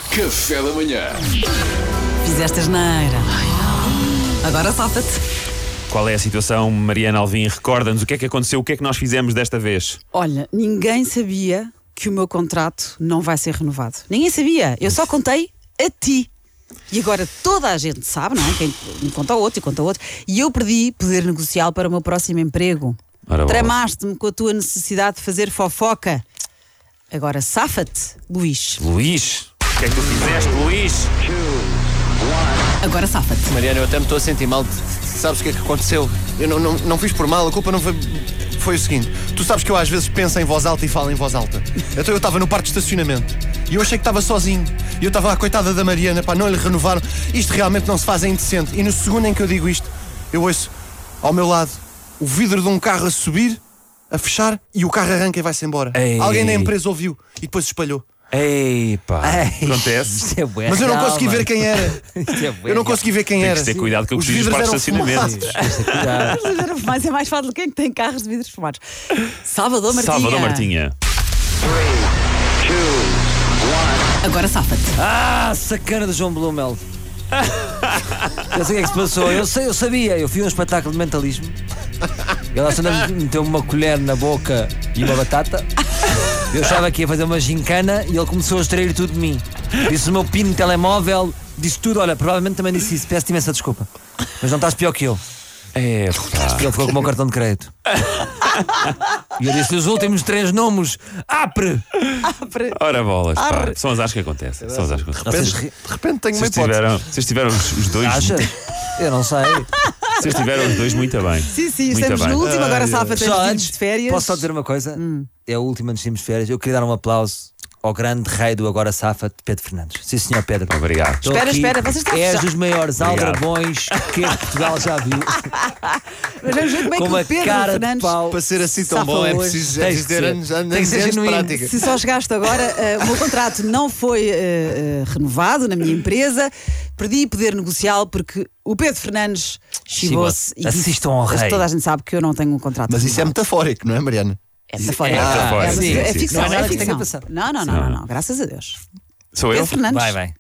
Café da manhã. Fizeste asneira. Agora safa-te. Qual é a situação, Mariana Alvim? Recorda-nos o que é que aconteceu, o que é que nós fizemos desta vez? Olha, ninguém sabia que o meu contrato não vai ser renovado. Ninguém sabia. Eu só contei a ti. E agora toda a gente sabe, não é? Quem me conta ao outro e conta ao outro. E eu perdi poder negocial para o meu próximo emprego. Ora, Tramaste-me com a tua necessidade de fazer fofoca. Agora safa-te, Luís. Luís, o que é que tu fizeste, Luís? Agora safa-te. Mariana, eu até me estou a sentir mal. Sabes o que é que aconteceu? Eu não fiz por mal, a culpa não foi... Foi o seguinte, tu sabes que eu às vezes penso em voz alta e falo em voz alta. Então eu estava no parque de estacionamento e eu achei que estava sozinho. E eu estava a coitada da Mariana, pá, não lhe renovaram. Isto realmente não se faz, é indecente. E no segundo em que eu digo isto, eu ouço ao meu lado o vidro de um carro a subir, a fechar, e o carro arranca e vai-se embora. Ei. Alguém da empresa ouviu e depois se espalhou. Ei, pá, acontece. Isto é bué Mas eu não real, consegui ver mano. quem era. Isto é bué Eu não real. consegui ver quem Tem era. que ter cuidado com o Os que diz para vidros eram estacionamento. fumados. Mas é mais fácil quem tem carros de vidros fumados. Salvador Martinha. Salvador Martinha. Agora safa-te. Ah, sacana do João Blumel. Eu sei o que é que se passou. Eu sabia. Eu fui a um espetáculo de mentalismo. Ele meteu-me uma colher na boca e uma batata. Eu achava que ia fazer uma gincana e ele começou a extrair tudo de mim. Disse o meu pino de telemóvel, disse tudo. Olha, provavelmente também disse isso. Peço-te imensa desculpa. Mas não estás pior que eu. É, pá. Ele ficou com o meu cartão de crédito. E eu disse os últimos 3 números. Apre! Ora bolas, pá. São as que acontecem. São as que acontecem. Vocês De repente tenho uma hipótese. Vocês tiveram os dois. acham? Eu não sei. Vocês tiveram os dois muito bem. Sim, sim, Muito estamos bem. no último, agora safa-te Só antes antes, de férias. posso só dizer uma coisa? É o último antes de irmos de férias. Eu queria dar um aplauso ao grande rei do Agora Safa, Pedro Fernandes. Sim, senhor Pedro. Obrigado. Estou Espera, aqui. espera, vocês estão a És fechar. dos maiores Obrigado. aldrabões que Portugal já viu. Mas vamos ver como é Com que uma o Pedro cara de Fernandes pau. Para ser assim tão safa bom é hoje. preciso Tem que ter ser. anos Tem que ser de genuíno. prática. Se só chegaste agora, o meu contrato não foi renovado na minha empresa. Perdi poder negocial porque o Pedro Fernandes chivou-se e disse- Assistam ao rei. Toda a gente sabe que eu não tenho um contrato Mas isso é renovado. metafórico, não é, Mariana? É metafórico. É metafórico. sim, É sim. ficção, Não é nada é que tenha ficção. passado. Não, graças a Deus. Sou eu? Pedro Fernandes. Vai.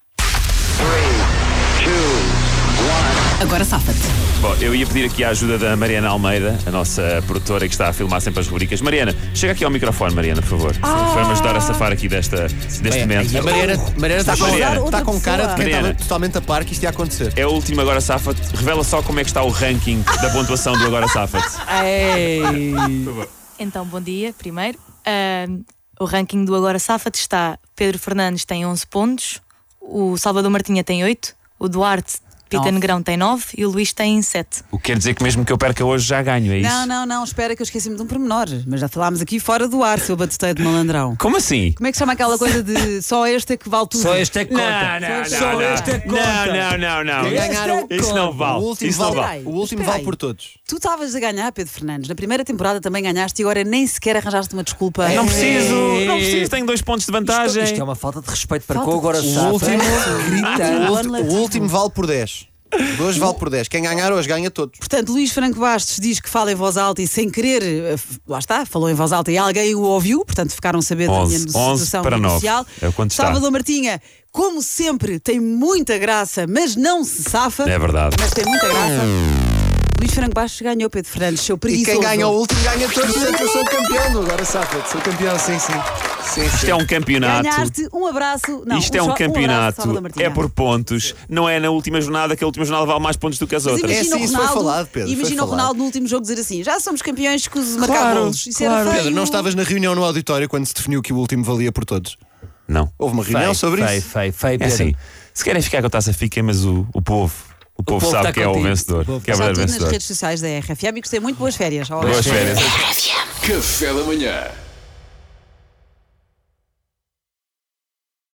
Agora safa-te. Bom, eu ia pedir aqui a ajuda da Mariana Almeida, a nossa produtora que está a filmar sempre as rubricas. Mariana, chega aqui ao microfone, Mariana, por favor. Vai-me ajudar a safar aqui deste momento. A Mariana está Mariana. com, com cara de quem Mariana. estava totalmente a par que isto ia acontecer. É o último Agora Safa-te. Revela só como é que está o ranking da pontuação do Agora Safa-te. Ei. Então, bom dia, primeiro. O ranking do Agora Safa-te está: Pedro Fernandes tem 11 pontos, o Salvador Martinha tem 8, o Duarte Pita 9. Negrão tem 9 e o Luís tem 7. O que quer dizer que mesmo que eu perca hoje já ganho, é isso? Não, espera que eu esqueci-me de um pormenor. Mas já falámos aqui fora do ar, seu batuteio de malandrão. Como assim? Como é que se chama aquela coisa de só este é que vale tudo? Só este é que conta. Só este é que conta. Não. Quem ganhar o- Isso não vale. O último, Isso não vale, vale. o último Espera vale aí. por todos. Tu estavas a ganhar, Pedro Fernandes. Na primeira temporada também ganhaste e agora nem sequer arranjaste uma desculpa. Não preciso, tenho 2 pontos de vantagem. Isto é uma falta de respeito para Falta com o Agora de Safa. último- Gritando. O último vale por 10. O hoje vale por 10. Quem ganhar hoje ganha todos. Portanto, Luís Franco Bastos diz que fala em voz alta e sem querer, lá está, falou em voz alta e alguém o ouviu, portanto ficaram a saber da 11 minha situação para 9. inicial. É o quanto está. Salvador Martinha, como sempre, tem muita graça, mas não se safa. É verdade. Mas tem muita graça. Luís Franco Bastos ganhou, Pedro Fernandes, seu E preguiçoso. quem ganha o último ganha todos. Portanto, eu sou campeão do Agora Safa-te. Sou campeão, sim. Isto é um campeonato. Ganhaste um abraço. Não, Isto é um abraço, campeonato, Salvador Martinha. é por pontos, não é na última jornada, que a última jornada vale mais pontos do que as Mas outras. imagina sim, o isso foi Ronaldo, falado, Pedro, foi imagina o falado. Ronaldo no último jogo dizer assim: já somos campeões que os marcar golos. Isso era feio. Pedro, não estavas na reunião no auditório quando se definiu que o último valia por todos? Não. Houve uma reunião sobre isso. Feio, É Pedro. assim, se querem ficar com a taça, fiquem, mas o povo povo sabe está que é o contigo. vencedor, O povo que é o Já verdadeiro tudo nas vencedor. redes sociais da RFM e gostei muito. Boas férias. Boas férias. Café da manhã.